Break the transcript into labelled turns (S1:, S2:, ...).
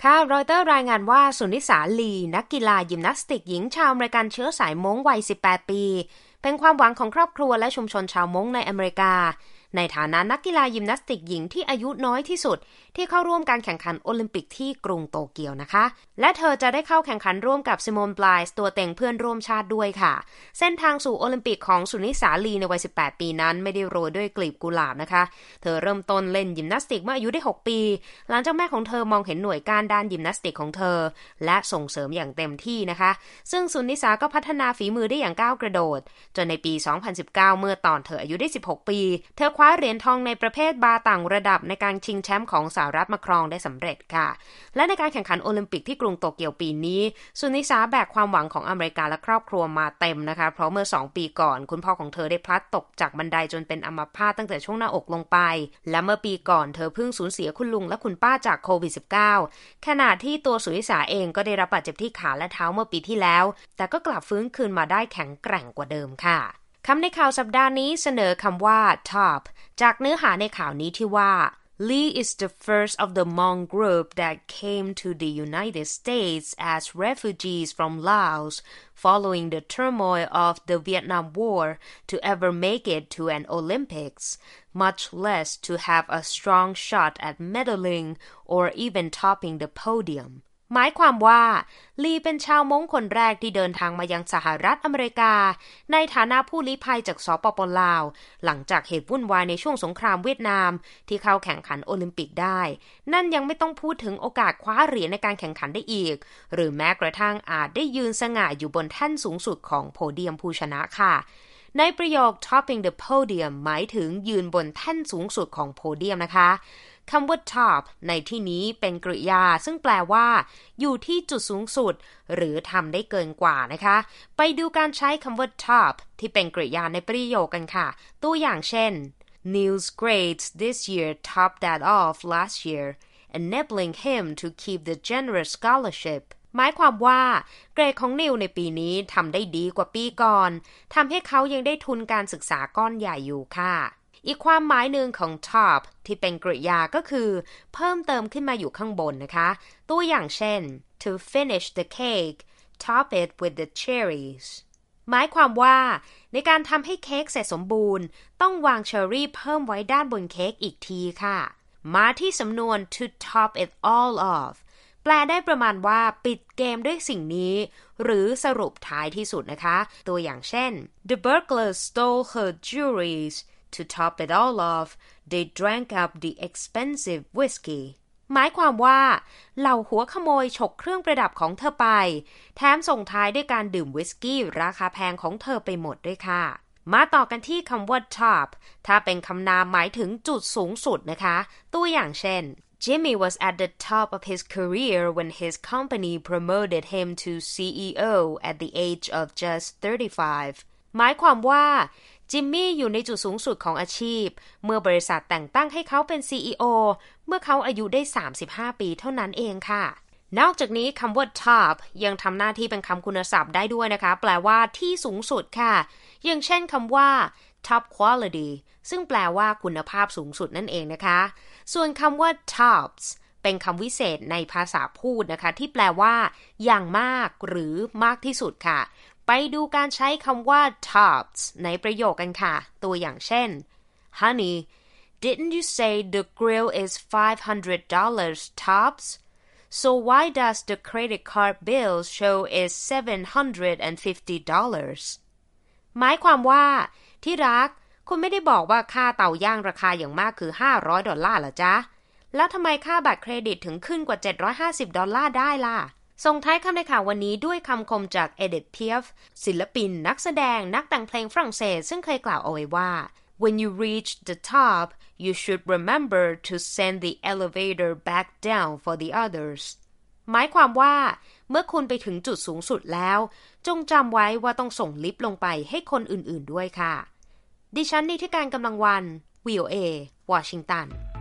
S1: ค่ะรอยเตอร์รายงานว่าสุนิสาลีนักกีฬายิมนาสติกหญิงชาวอเมริกันเชื้อสายม้งวัย18ปีเป็นความหวังของครอบครัวและชุมชนชาวม้งในอเมริกาในฐานะนักกีฬายิมนาสติกหญิงที่อายุน้อยที่สุดที่เข้าร่วมการแข่งขันโอลิมปิกที่กรุงโตเกียวนะคะและเธอจะได้เข้าแข่งขันร่วมกับซิโมน ไบลส์ตัวเต็งเพื่อนร่วมชาติด้วยค่ะเส้นทางสู่โอลิมปิกของสุนิสาลีในวัย18ปีนั้นไม่ได้โรยด้วยกลีบกุหลาบนะคะเธอเริ่มต้นเล่นยิมนาสติกเมื่ออายุได้6ปีหลังจากแม่ของเธอมองเห็นหน่วยการด้านยิมนาสติกของเธอและส่งเสริมอย่างเต็มที่นะคะซึ่งสุนิสาก็พัฒนาฝีมือได้อย่างก้าวกระโดดจนในปี2019เมื่อตอนเธออายุได้16ปีเธอคว้าเหรียญทองในประเภทบาร์ต่างระดับในการชิงแชมป์ของสหรัฐมาครองได้สำเร็จค่ะและในการแข่งขันโอลิมปิกที่กรุงโตเกียวปีนี้สุนิสาแบกความหวังของอเมริกาและครอบครัวมาเต็มนะคะเพราะเมื่อ2ปีก่อนคุณพ่อของเธอได้พลัดตกจากบันไดจนเป็นอัมพาตตั้งแต่ช่วงหน้าอกลงไปและเมื่อปีก่อนเธอเพิ่งสูญเสียคุณลุงและคุณป้าจากโควิด -19 ขณะที่ตัวสุนิสาเองก็ได้รับบาดเจ็บที่ขาและเท้าเมื่อปีที่แล้วแต่ก็กลับฟื้นคืนมาได้แข็งแกร่งกว่าเดิมค่ะคำในข่าวสัปดาห์นี้เสนอคำว่า top จากเนื้อหาในข่าวนี้ที่ว่า Lee is the first of the Hmong group that came to the United States as refugees from Laos following the turmoil of the Vietnam War to ever make it to an Olympics, much less to have a strong shot at medaling or even topping the podium.หมายความว่าลีเป็นชาวม้งคนแรกที่เดินทางมายังสหรัฐอเมริกาในฐานะผู้ลี้ภัยจากสปป.ลาวหลังจากเหตุวุ่นวายในช่วงสงครามเวียดนามที่เข้าแข่งขันโอลิมปิกได้นั่นยังไม่ต้องพูดถึงโอกาสคว้าเหรียญในการแข่งขันได้อีกหรือแม้กระทั่งอาจได้ยืนสง่าอยู่บนแท่นสูงสุดของโพเดียมผู้ชนะค่ะในประโยค topping the podium หมายถึงยืนบนแท่นสูงสุดของโพเดียมนะคะคำว่า top ในที่นี้เป็นกริยาซึ่งแปลว่าอยู่ที่จุดสูงสุดหรือทำได้เกินกว่านะคะไปดูการใช้คำว่า top ที่เป็นกริยาในประโยคกันค่ะตัวอย่างเช่น Neil's grades this year topped that of last year enabling him to keep the generous scholarship หมายความว่าเกรดของนิวในปีนี้ทำได้ดีกว่าปีก่อนทำให้เขายังได้ทุนการศึกษาก้อนใหญ่อยู่ค่ะอีกความหมายหนึ่งของ top ที่เป็นกริยาก็คือเพิ่มเติมขึ้นมาอยู่ข้างบนนะคะตัวอย่างเช่น to finish the cake top it with the cherries หมายความว่าในการทำให้เค้กเสร็จสมบูรณ์ต้องวางเชอร์รี่เพิ่มไว้ด้านบนเค้กอีกทีค่ะมาที่สำนวน to top it all off แปลได้ประมาณว่าปิดเกมด้วยสิ่งนี้หรือสรุปท้ายที่สุดนะคะตัวอย่างเช่น The burglars stole her jewelries To top it all off, they drank up the expensive whiskey. หมายความว่าเหล่าหัวขโมยฉกเครื่องประดับของเธอไปแถมส่งท้ายด้วยการดื่มวิสกี้ราคาแพงของเธอไปหมดด้วยค่ะมาต่อกันที่คำว่า top ถ้าเป็นคำนามหมายถึงจุดสูงสุดนะคะตัวอย่างเช่น Jimmy was at the top of his career when his company promoted him to CEO at the age of just 35. หมายความว่าจิมมี่อยู่ในจุดสูงสุดของอาชีพเมื่อบริษัทแต่งตั้งให้เขาเป็น CEO เมื่อเขาอายุได้35ปีเท่านั้นเองค่ะนอกจากนี้คำว่า top ยังทำหน้าที่เป็นคำคุณศัพท์ได้ด้วยนะคะแปลว่าที่สูงสุดค่ะอย่างเช่นคำว่า top quality ซึ่งแปลว่าคุณภาพสูงสุดนั่นเองนะคะส่วนคำว่า tops เป็นคำวิเศษในภาษาพูดนะคะที่แปลว่าอย่างมากหรือมากที่สุดค่ะไปดูการใช้คำว่า tops ในประโยคกันค่ะตัวอย่างเช่น Honey, didn't you say the grill is $500 tops? So why does the credit card bill show is $750? หมายความว่าที่รักคุณไม่ได้บอกว่าค่าเตาย่างราคาอย่างมากคือ$500เหรอจ๊ะแล้วทำไมค่าบัตรเครดิตถึงขึ้นกว่า$750ได้ล่ะส่งท้ายคำในข่าววันนี้ด้วยคำคมจากเอดิธ เพียฟศิลปินนักแสดงนักแต่งเพลงฝรั่งเศสซึ่งเคยกล่าวเอาไว้ว่า When you reach the top you should remember to send the elevator back down for the others หมายความว่าเมื่อคุณไปถึงจุดสูงสุดแล้วจงจำไว้ว่าต้องส่งลิฟต์ลงไปให้คนอื่นๆด้วยค่ะดิฉันนิติการกำลังวัน VOA วอชิงตัน